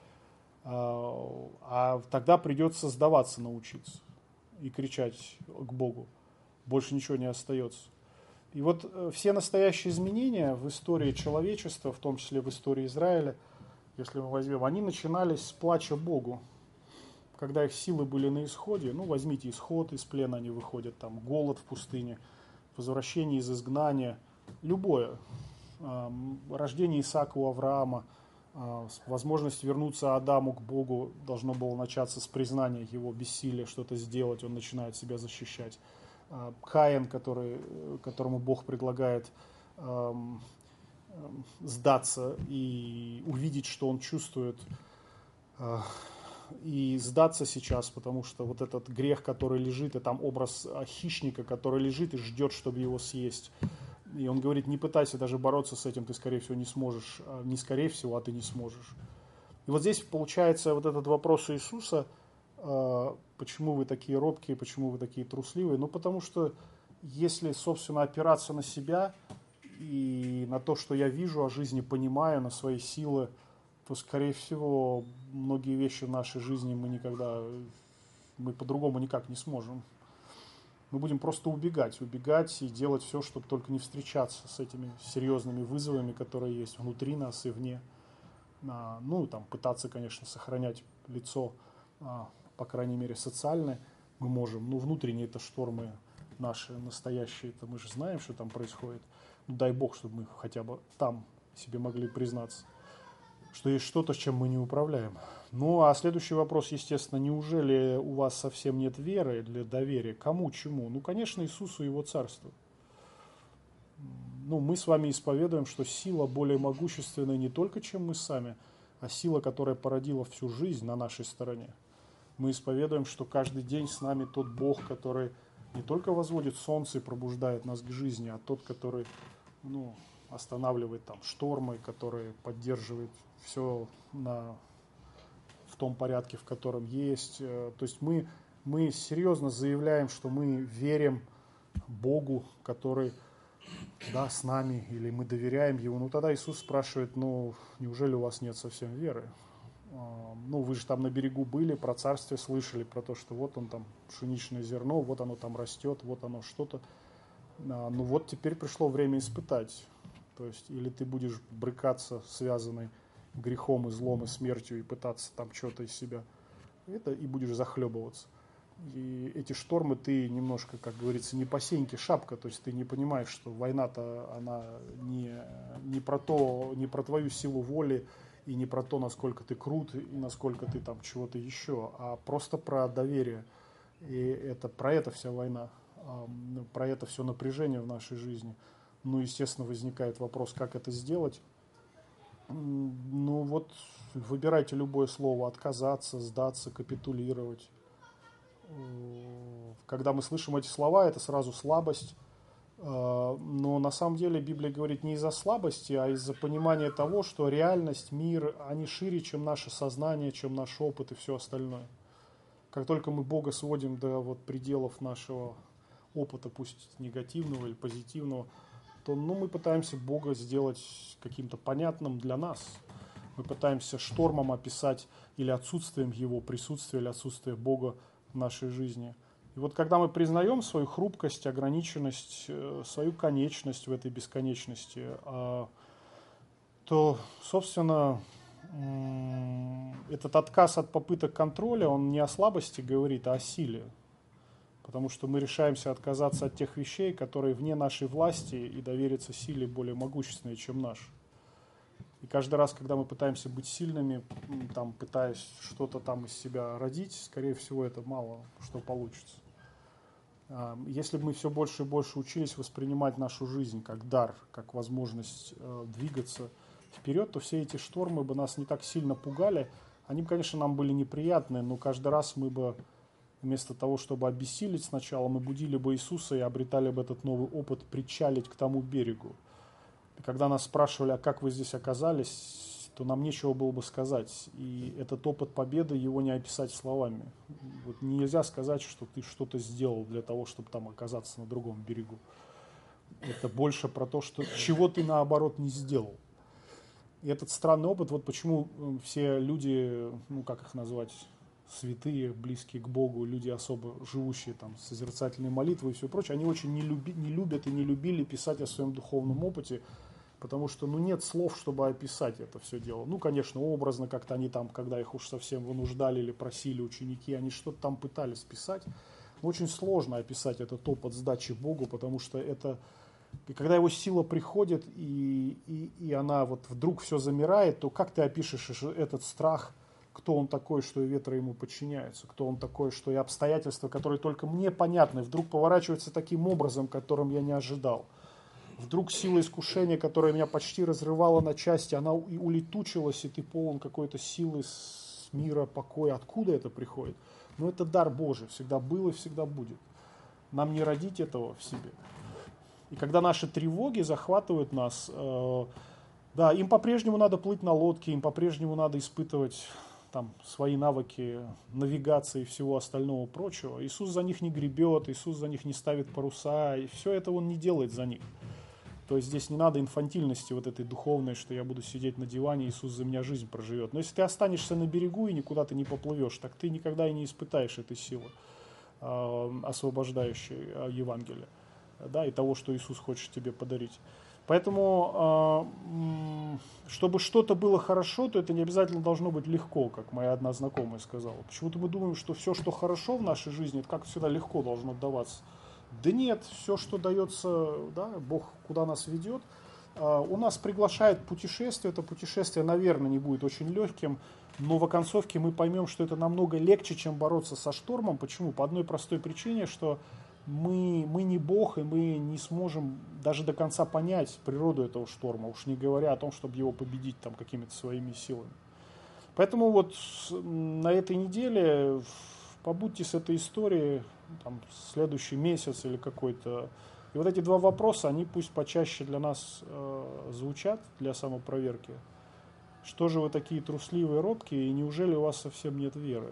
А тогда придется сдаваться научиться и кричать к Богу. Больше ничего не остается. И вот все настоящие изменения в истории человечества, в том числе в истории Израиля, если мы возьмем, они начинались с плача Богу. Когда их силы были на исходе, возьмите исход, из плена они выходят, там голод в пустыне, возвращение из изгнания, любое, рождение Исаака у Авраама, возможность вернуться Адаму к Богу должно было начаться с признания его бессилия что-то сделать, он начинает себя защищать. Каин, которому Бог предлагает сдаться и увидеть, что он чувствует, и сдаться сейчас, потому что вот этот грех, который лежит, и там образ хищника, который лежит и ждет, чтобы его съесть. И он говорит, не пытайся даже бороться с этим, ты, скорее всего, не сможешь. Не скорее всего, а ты не сможешь. И вот здесь получается вот этот вопрос Иисуса, почему вы такие робкие, почему вы такие трусливые. Потому что если, собственно, опираться на себя и на то, что я вижу о жизни, понимаю, на свои силы, то, скорее всего, многие вещи в нашей жизни мы по-другому никак не сможем. Мы будем просто убегать и делать все, чтобы только не встречаться с этими серьезными вызовами, которые есть внутри нас и вне. Пытаться, конечно, сохранять лицо, по крайней мере, социальное мы можем. Внутренние это штормы наши настоящие, это мы же знаем, что там происходит. Дай Бог, чтобы мы хотя бы там себе могли признаться, что есть что-то, с чем мы не управляем. А следующий вопрос, естественно, неужели у вас совсем нет веры или доверия? Кому, чему? Конечно, Иисусу и Его Царству. Мы с вами исповедуем, что сила более могущественная не только, чем мы сами, а сила, которая породила всю жизнь на нашей стороне. Мы исповедуем, что каждый день с нами тот Бог, который не только возводит солнце и пробуждает нас к жизни, а тот, который останавливает там штормы, который поддерживает все в том порядке, в котором есть. То есть мы серьезно заявляем, что мы верим Богу, который с нами, или мы доверяем Ему. Тогда Иисус спрашивает, неужели у вас нет совсем веры? Вы же там на берегу были, про царствие слышали, про то, что вот он там пшеничное зерно, вот оно там растет, вот оно что-то. Вот теперь пришло время испытать. То есть или ты будешь брыкаться, связанный грехом и злом и смертью, и пытаться там что-то из себя, и будешь захлебываться. И эти штормы ты немножко, как говорится, не по сеньке шапка, то есть ты не понимаешь, что война-то она не про твою силу воли, и не про то, насколько ты крут, и насколько ты там чего-то еще, а просто про доверие. И про это вся война, про это все напряжение в нашей жизни. Естественно, возникает вопрос, как это сделать. Выбирайте любое слово: отказаться, сдаться, капитулировать. Когда мы слышим эти слова, это сразу слабость. Но на самом деле Библия говорит не из-за слабости, а из-за понимания того, что реальность, мир, они шире, чем наше сознание, чем наш опыт и все остальное. Как только мы Бога сводим до пределов нашего опыта, пусть негативного или позитивного, то мы пытаемся Бога сделать каким-то понятным для нас. Мы пытаемся штормом описать или отсутствием Его присутствия, или отсутствие Бога в нашей жизни. И когда мы признаем свою хрупкость, ограниченность, свою конечность в этой бесконечности, то, собственно, этот отказ от попыток контроля, он не о слабости говорит, а о силе. Потому что мы решаемся отказаться от тех вещей, которые вне нашей власти, и довериться силе более могущественной, чем наш. И каждый раз, когда мы пытаемся быть сильными, пытаясь что-то там из себя родить, скорее всего, это мало что получится. Если бы мы все больше и больше учились воспринимать нашу жизнь как дар, как возможность двигаться вперед, то все эти штормы бы нас не так сильно пугали. Они бы, конечно, нам были неприятны, но каждый раз мы бы, вместо того, чтобы обессилить сначала, мы будили бы Иисуса и обретали бы этот новый опыт причалить к тому берегу. И когда нас спрашивали, а как вы здесь оказались, то нам нечего было бы сказать. И этот опыт победы, его не описать словами. Вот нельзя сказать, что ты что-то сделал для того, чтобы там оказаться на другом берегу. Это больше про то, что, чего ты наоборот не сделал. И этот странный опыт, вот почему все люди, ну как их назвать, святые, близкие к Богу, люди особо живущие там созерцательной молитвой и все прочее, они очень не любят и не любили писать о своем духовном опыте, потому что ну, нет слов, чтобы описать это все дело. Ну, конечно, образно как-то они там, когда их уж совсем вынуждали или просили ученики, они что-то там пытались писать. Но очень сложно описать этот опыт сдачи Богу, потому что это... И когда его сила приходит, и она вот вдруг все замирает, то как ты опишешь этот страх, кто он такой, что и ветры ему подчиняются, кто он такой, что и обстоятельства, которые только мне понятны, вдруг поворачиваются таким образом, которым я не ожидал. Вдруг сила искушения, которая меня почти разрывала на части, она и улетучилась, и ты полон какой-то силы, мира, покоя. Откуда это приходит? Ну, это дар Божий, всегда был и всегда будет. Нам не родить этого в себе. И когда наши тревоги захватывают нас, да, им по-прежнему надо плыть на лодке, им по-прежнему надо испытывать там свои навыки навигации и всего остального прочего. Иисус за них не гребет, Иисус за них не ставит паруса, и все это Он не делает за них. То есть здесь не надо инфантильности вот этой духовной, что я буду сидеть на диване, Иисус за меня жизнь проживет. Но если ты останешься на берегу и никуда ты не поплывешь, так ты никогда и не испытаешь этой силы, освобождающей Евангелие, да, и того, что Иисус хочет тебе подарить. Поэтому, чтобы что-то было хорошо, то это не обязательно должно быть легко, как моя одна знакомая сказала. Почему-то мы думаем, что все, что хорошо в нашей жизни, это как всегда легко должно даваться. Да нет, все, что дается, да, Бог куда нас ведет, у нас приглашает путешествие. Это путешествие, наверное, не будет очень легким, но в оконцовке мы поймем, что это намного легче, чем бороться со штормом. Почему? По одной простой причине, что мы не Бог, и мы не сможем даже до конца понять природу этого шторма, уж не говоря о том, чтобы его победить там какими-то своими силами. Поэтому вот на этой неделе побудьте с этой историей там, следующий месяц или какой-то. И вот эти два вопроса, они пусть почаще для нас звучат, для самопроверки. Что же вы такие трусливые, робкие, и неужели у вас совсем нет веры?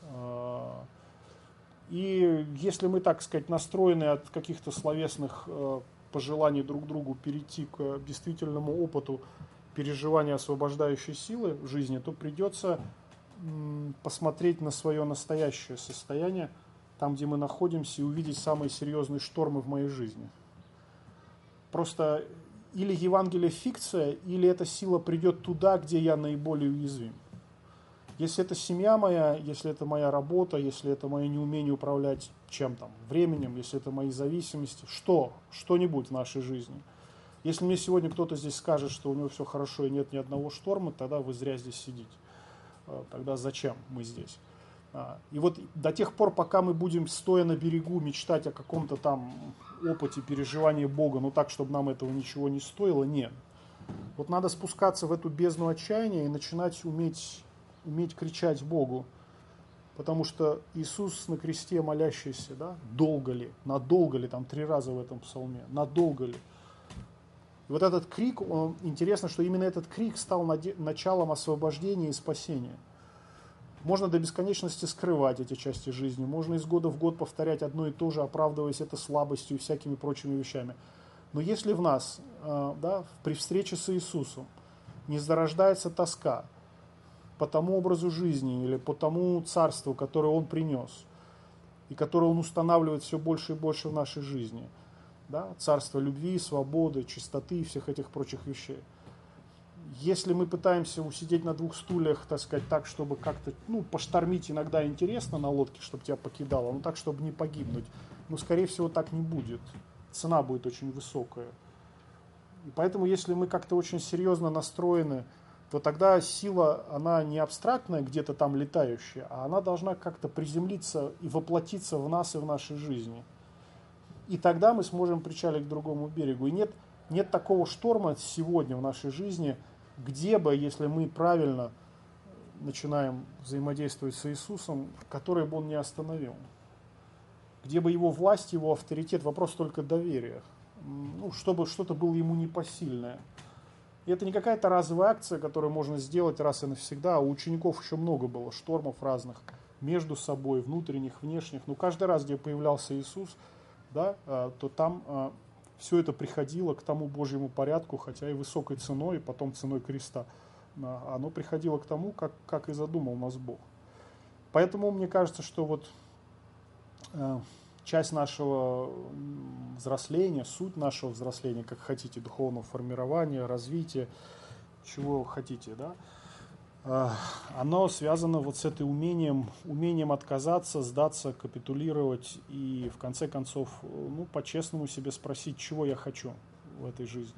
И если мы, так сказать, настроены от каких-то словесных пожеланий друг другу перейти к действительному опыту переживания освобождающей силы в жизни, то придется посмотреть на свое настоящее состояние, там, где мы находимся, и увидеть самые серьезные штормы в моей жизни. Просто или Евангелие фикция, или эта сила придет туда, где я наиболее уязвим. Если это семья моя, если это моя работа, если это мое неумение управлять чем-то, временем, если это мои зависимости, что-нибудь в нашей жизни. Если мне сегодня кто-то здесь скажет, что у него все хорошо и нет ни одного шторма, тогда вы зря здесь сидите. Тогда зачем мы здесь? И вот до тех пор, пока мы будем, стоя на берегу, мечтать о каком-то там опыте переживания Бога, но так, чтобы нам этого ничего не стоило, нет. Вот надо спускаться в эту бездну отчаяния и начинать уметь кричать Богу. Потому что Иисус на кресте молящийся, да, долго ли, надолго ли, там 3 раза в этом псалме, надолго ли. И вот этот крик, интересно, что именно этот крик стал началом освобождения и спасения. Можно до бесконечности скрывать эти части жизни, можно из года в год повторять одно и то же, оправдываясь это слабостью и всякими прочими вещами. Но если в нас, да, при встрече с Иисусом не зарождается тоска по тому образу жизни или по тому царству, которое Он принес, и которое Он устанавливает все больше и больше в нашей жизни, да, царство любви, свободы, чистоты и всех этих прочих вещей. Если мы пытаемся усидеть на 2 стульях, так сказать, так, чтобы как-то, поштормить иногда интересно на лодке, чтобы тебя покидало, но так, чтобы не погибнуть, скорее всего, так не будет. Цена будет очень высокая. И поэтому, если мы как-то очень серьезно настроены, то тогда сила, она не абстрактная, где-то там летающая, а она должна как-то приземлиться и воплотиться в нас и в нашей жизни. И тогда мы сможем причалить к другому берегу. И нет такого шторма сегодня в нашей жизни, где бы, если мы правильно начинаем взаимодействовать с Иисусом, который бы Он не остановил. Где бы Его власть, Его авторитет, вопрос только доверия. ну, чтобы что-то было ему непосильное. И это не какая-то разовая акция, которую можно сделать раз и навсегда, а у учеников еще много было штормов разных, между собой, внутренних, внешних. Но каждый раз, где появлялся Иисус, да, то там все это приходило к тому Божьему порядку, хотя и высокой ценой, и потом ценой креста. Оно приходило к тому, как и задумал нас Бог. Поэтому мне кажется, что вот часть нашего взросления, суть нашего взросления, как хотите, духовного формирования, развития, чего хотите, да, оно связано вот с этим умением отказаться, сдаться, капитулировать и в конце концов, ну, по-честному себе спросить, чего я хочу в этой жизни.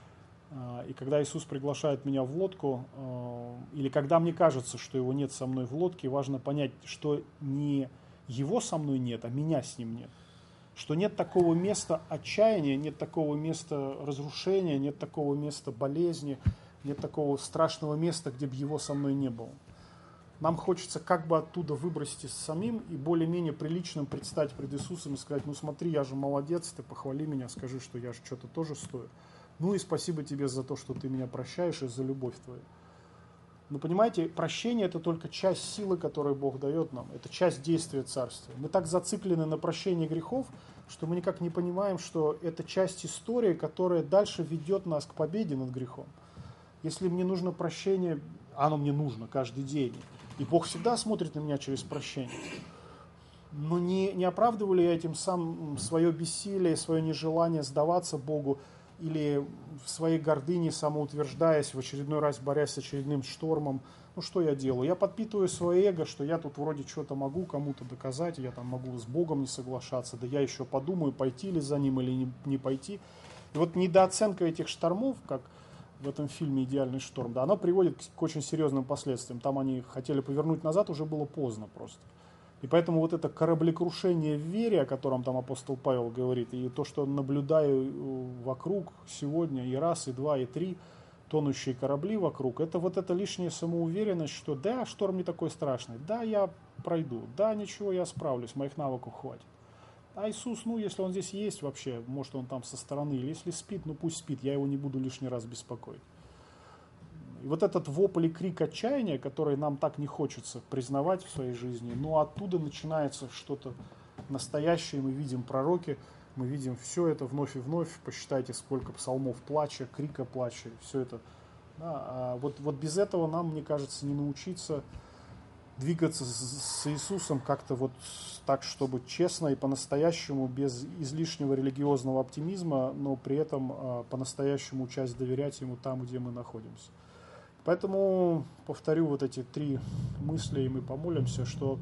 И когда Иисус приглашает меня в лодку, или когда мне кажется, что его нет со мной в лодке, важно понять, что не его со мной нет, а меня с ним нет. Что нет такого места отчаяния, нет такого места разрушения, нет такого места болезни, нет такого страшного места, где бы его со мной не было. Нам хочется как бы оттуда выбросить самим и более-менее приличным предстать пред Иисусом и сказать, ну смотри, я же молодец, ты похвали меня, скажи, что я же что-то тоже стою. Ну и спасибо тебе за то, что ты меня прощаешь и за любовь твою. Но понимаете, прощение – это только часть силы, которую Бог дает нам. Это часть действия Царствия. Мы так зациклены на прощении грехов, что мы никак не понимаем, что это часть истории, которая дальше ведет нас к победе над грехом. Если мне нужно прощение, оно мне нужно каждый день. И Бог всегда смотрит на меня через прощение. Но не оправдываю ли я этим сам свое бессилие, свое нежелание сдаваться Богу, или в своей гордыне самоутверждаясь, в очередной раз борясь с очередным штормом, ну что я делаю? Я подпитываю свое эго, что я тут вроде что-то могу кому-то доказать, я там могу с Богом не соглашаться, да я еще подумаю, пойти ли за ним или не пойти. И вот недооценка этих штормов, как в этом фильме «Идеальный шторм», да, она приводит к очень серьезным последствиям. Там они хотели повернуть назад, уже было поздно просто. И поэтому вот это кораблекрушение в вере, о котором там апостол Павел говорит, и то, что наблюдаю вокруг сегодня, и раз, и два, и три, тонущие корабли вокруг, это вот эта лишняя самоуверенность, что да, шторм не такой страшный, да, я пройду, да, ничего, я справлюсь, моих навыков хватит. А Иисус, ну, если он здесь есть вообще, может, он там со стороны, или если спит, ну, пусть спит, я его не буду лишний раз беспокоить. И вот этот вопль и крик отчаяния, который нам так не хочется признавать в своей жизни, но оттуда начинается что-то настоящее. Мы видим пророки, мы видим все это вновь и вновь. Посчитайте, сколько псалмов плача, крика плача, все это. Да, а вот без этого нам, мне кажется, не научиться двигаться с Иисусом как-то вот так, чтобы честно и по-настоящему, без излишнего религиозного оптимизма, но при этом по-настоящему учась доверять Ему там, где мы находимся. Поэтому повторю вот эти три мысли, и мы помолимся, что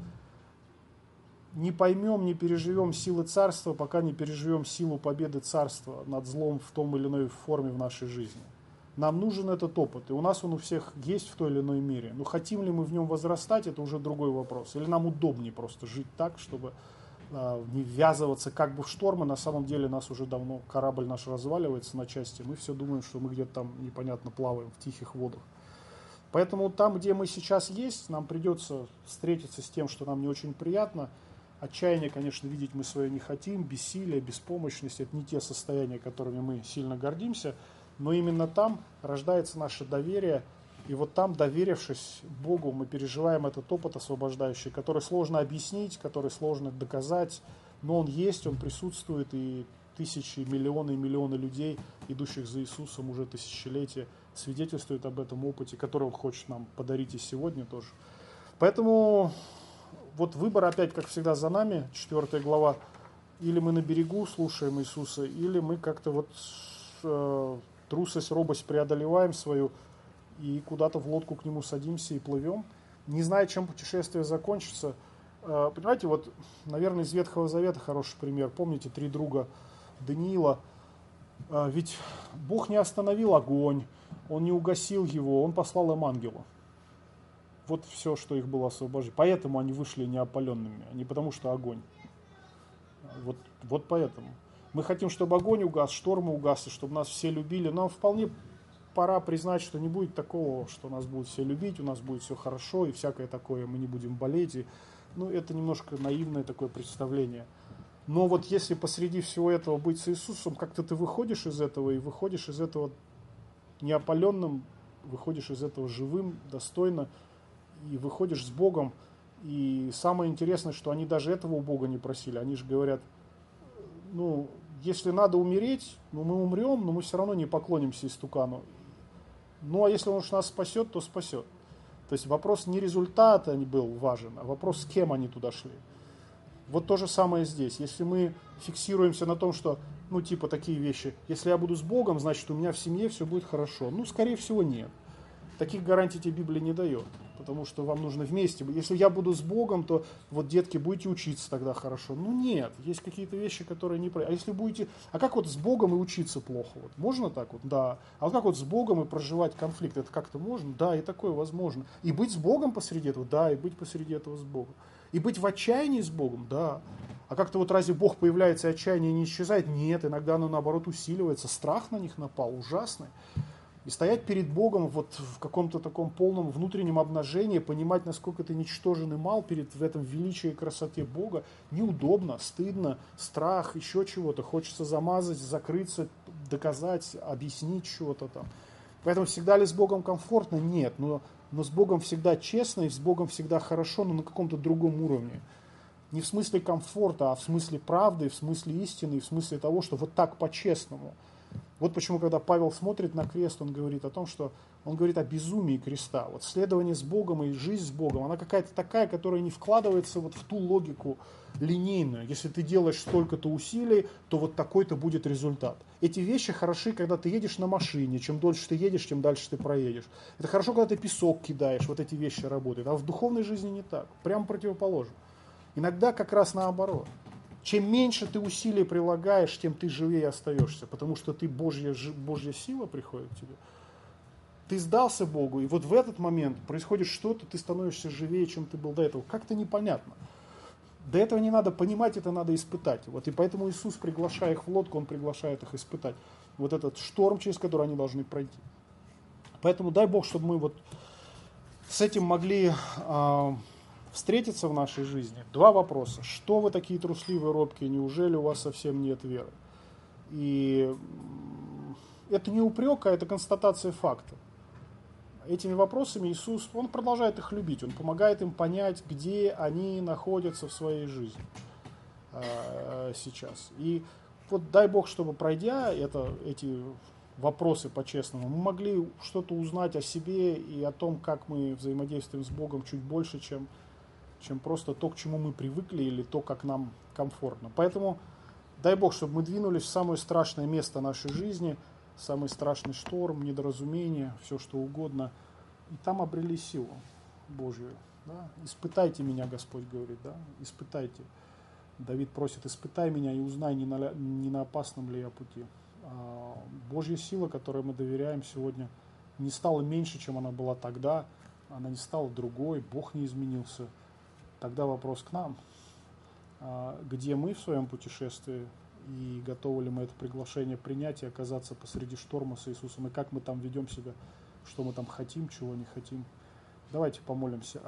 не поймем, не переживем силы Царства, пока не переживем силу победы Царства над злом в том или иной форме в нашей жизни. Нам нужен этот опыт, и у нас он у всех есть в той или иной мере. Но хотим ли мы в нем возрастать, это уже другой вопрос. Или нам удобнее просто жить так, чтобы не ввязываться как бы в штормы. На самом деле нас уже давно, корабль наш разваливается на части. Мы все думаем, что мы где-то там непонятно плаваем в тихих водах. Поэтому там, где мы сейчас есть, нам придется встретиться с тем, что нам не очень приятно. Отчаяние, конечно, видеть мы свое не хотим, бессилие, беспомощность – это не те состояния, которыми мы сильно гордимся, но именно там рождается наше доверие, и вот там, доверившись Богу, мы переживаем этот опыт освобождающий, который сложно объяснить, который сложно доказать, но он есть, он присутствует, и тысячи, миллионы и миллионы людей, идущих за Иисусом уже тысячелетия, свидетельствует об этом опыте, который Он хочет нам подарить и сегодня тоже. Поэтому вот выбор опять, как всегда, за нами, 4 глава. Или мы на берегу слушаем Иисуса, или мы как-то вот трусость, робость преодолеваем свою и куда-то в лодку к Нему садимся и плывем, не зная, чем путешествие закончится. Понимаете, вот, наверное, из Ветхого Завета хороший пример. Помните 3 друга Даниила? Ведь Бог не остановил огонь, Он не угасил его, Он послал им ангела. Вот все, что их было освобождено. Поэтому они вышли неопаленными, а не потому, что огонь. Вот поэтому. Мы хотим, чтобы огонь угас, штормы угасли, чтобы нас все любили. Но вполне пора признать, что не будет такого, что нас будут все любить, у нас будет все хорошо и всякое такое, мы не будем болеть. Это немножко наивное такое представление. Но вот если посреди всего этого быть с Иисусом, как-то ты выходишь из этого, и выходишь из этого неопаленным, выходишь из этого живым, достойно, и выходишь с Богом. И самое интересное, что они даже этого у Бога не просили. Они же говорят, ну, если надо умереть, ну, мы умрем, но мы все равно не поклонимся истукану. Ну, а если он уж нас спасет, то спасет. То есть вопрос не результата был важен, а вопрос, с кем они туда шли. Вот то же самое здесь. Если мы фиксируемся на том, что, ну, типа такие вещи, если я буду с Богом, значит, у меня в семье все будет хорошо. Ну, скорее всего, нет. Таких гарантий тебе Библия не дает, потому что вам нужно вместе. Если я буду с Богом, то вот, детки, будете учиться тогда хорошо. Ну, нет, есть какие-то вещи, которые не... А если будете... А как вот с Богом и учиться плохо? Вот можно так вот? Да. А вот как вот с Богом и проживать конфликт? Это как-то можно? Да, и такое возможно. И быть с Богом посреди этого? Да, и быть посреди этого с Богом. И быть в отчаянии с Богом? Да. А как-то вот разве Бог появляется и отчаяние не исчезает? Нет, иногда оно наоборот усиливается. Страх на них напал, ужасный. И стоять перед Богом вот в каком-то таком полном внутреннем обнажении, понимать, насколько ты ничтожен и мал в этом величии и красоте Бога, неудобно, стыдно, страх, еще чего-то. Хочется замазать, закрыться, доказать, объяснить чего-то там. Поэтому всегда ли с Богом комфортно? Нет. Но с Богом всегда честно и с Богом всегда хорошо, но на каком-то другом уровне. Не в смысле комфорта, а в смысле правды, в смысле истины, в смысле того, что вот так по-честному. Вот почему, когда Павел смотрит на крест, он говорит о том, что он говорит о безумии креста. Вот следование с Богом и жизнь с Богом, она какая-то такая, которая не вкладывается вот в ту логику линейную. Если ты делаешь столько-то усилий, то вот такой-то будет результат. Эти вещи хороши, когда ты едешь на машине. Чем дольше ты едешь, тем дальше ты проедешь. Это хорошо, когда ты песок кидаешь, вот эти вещи работают. А в духовной жизни не так, прямо противоположно. Иногда как раз наоборот. Чем меньше ты усилий прилагаешь, тем ты живее остаешься, потому что ты Божья сила приходит к тебе. Ты сдался Богу, и вот в этот момент происходит что-то, ты становишься живее, чем ты был до этого. Как-то непонятно. До этого не надо понимать, это надо испытать. Вот и поэтому Иисус, приглашая их в лодку, Он приглашает их испытать. Вот этот шторм, через который они должны пройти. Поэтому дай Бог, чтобы мы вот с этим могли встретиться в нашей жизни. Два вопроса. Что вы такие трусливые, робкие? Неужели у вас совсем нет веры? И это не упрек, а это констатация факта. Этими вопросами Иисус, Он продолжает их любить, Он помогает им понять, где они находятся в своей жизни сейчас. И вот дай Бог, чтобы пройдя эти вопросы по-честному, мы могли что-то узнать о себе и о том, как мы взаимодействуем с Богом чуть больше, чем просто то, к чему мы привыкли, или то, как нам комфортно. Поэтому дай Бог, чтобы мы двинулись в самое страшное место нашей жизни, самый страшный шторм, недоразумение, все что угодно, и там обрели силу Божью. Да? Испытайте меня, Господь говорит, да? Испытайте. Давид просит, испытай меня и узнай, не на опасном ли я пути. Божья сила, которой мы доверяем сегодня, не стала меньше, чем она была тогда, она не стала другой, Бог не изменился. Тогда вопрос к нам, где мы в своем путешествии, и готовы ли мы это приглашение принять и оказаться посреди шторма с Иисусом, и как мы там ведем себя, что мы там хотим, чего не хотим. Давайте помолимся.